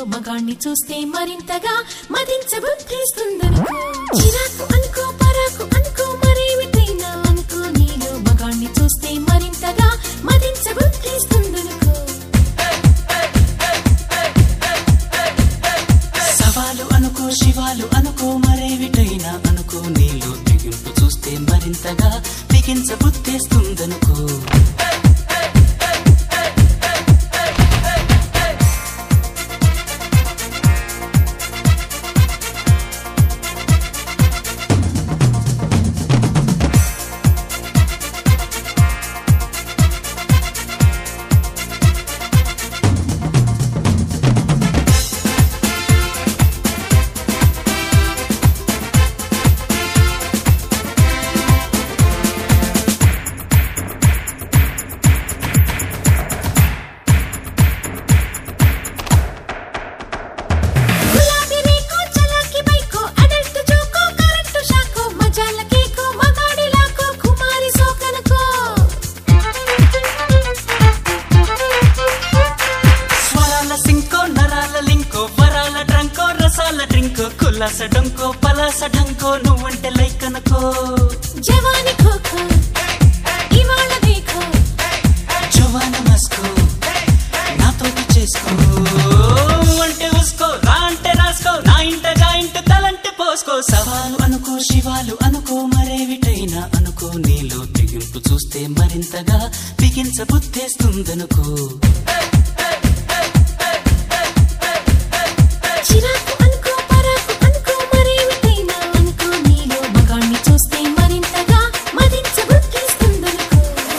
మగాణ్ణి చూస్తే మరింతగా మదించబుద్ధిస్తుందనుకో చిరాకు అనుకో పరాకు అనుకో మరేమిటైనా అనుకో నీలో మగాణ్ణి చూస్తే మరింతగా మదించబుద్ధిస్తుందనుకో సవాలు అనుకో శివాలు అనుకో మరేమిటైనా అనుకో నీలో తెగింపు చూస్తే మరింతగా బిగించబుద్ధిస్తుందనుకో కులాసడంకో పలాసడంకో నువ్వంటే లైక్ అనుకో జవాని ఖోఖో ఇవాళ దేఖో జవాన మస్కో నాతోటి చేసుకో అంటే ఉసుకో రా అంటే రాసుకో నా ఇంట జాయింట్ తలంటే పోసుకో సవాలు అనుకో శివాలు అనుకో మరేవిటైనా అనుకో నీలో తెగింపు చూస్తే మరింతగా బిగించబుద్ధేస్తుందనుకో చిరాకు అనుకో పరాకు అనుకో మరేమిటైనా అనుకో నీలో మగాణ్ణి చూస్తే మరింతగా మదించబుద్ధిస్తుందనుకో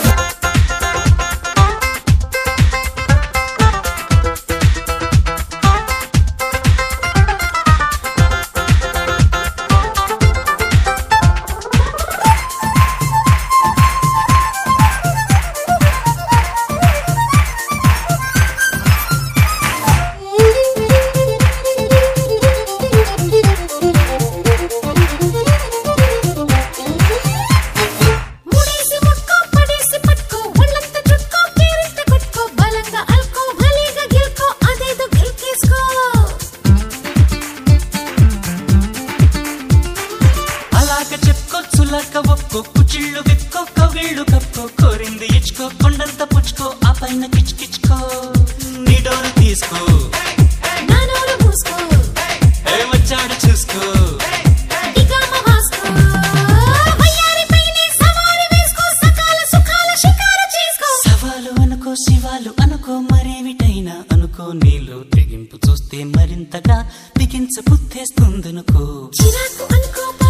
కుచిళ్ళు విక్కో కవిళ్ళు కప్పుకో కోరింది ఇచ్చుకో కొండంత పుచ్చుకో ఆ పైన కిచ్చుకో నీ డోరు తీసుకో నా నోరు మూసుకో ఏమొచ్చాడు చూసుకో ఇకామ వాసుకో వయ్యారి పైనే సవారి వేసుకో సకాల సుఖాల షికారు చేసుకో సవాలు అనుకో శివాలు అనుకో మరేమిటైనా అనుకో నీలో తెగింపు చూస్తే మరింతగా బిగించబుద్ధేస్తుందనుకో చిరాకు అనుకో